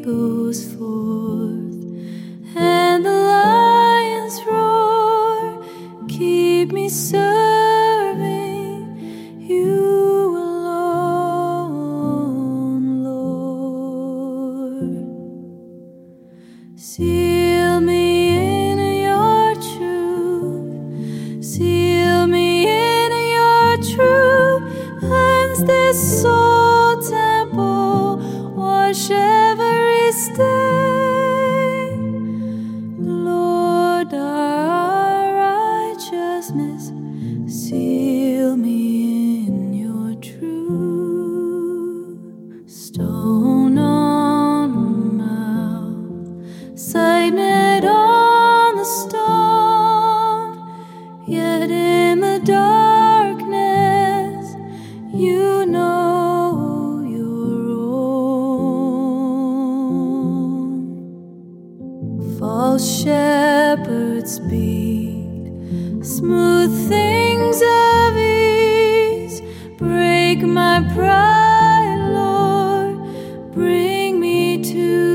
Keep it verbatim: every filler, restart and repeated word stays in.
goes forth, and the lions roar. Keep me serving you alone, Lord. Seal me in your truth, seal me in your truth. Cleanse this soul temple, wash every stain. Lord, our righteousness, seal me in your truth. Stone on the mouth, signet on the stone, yet in the darkness you know your own. False shepherds speak smooth things of ease. Break my pride, Lord, bring me to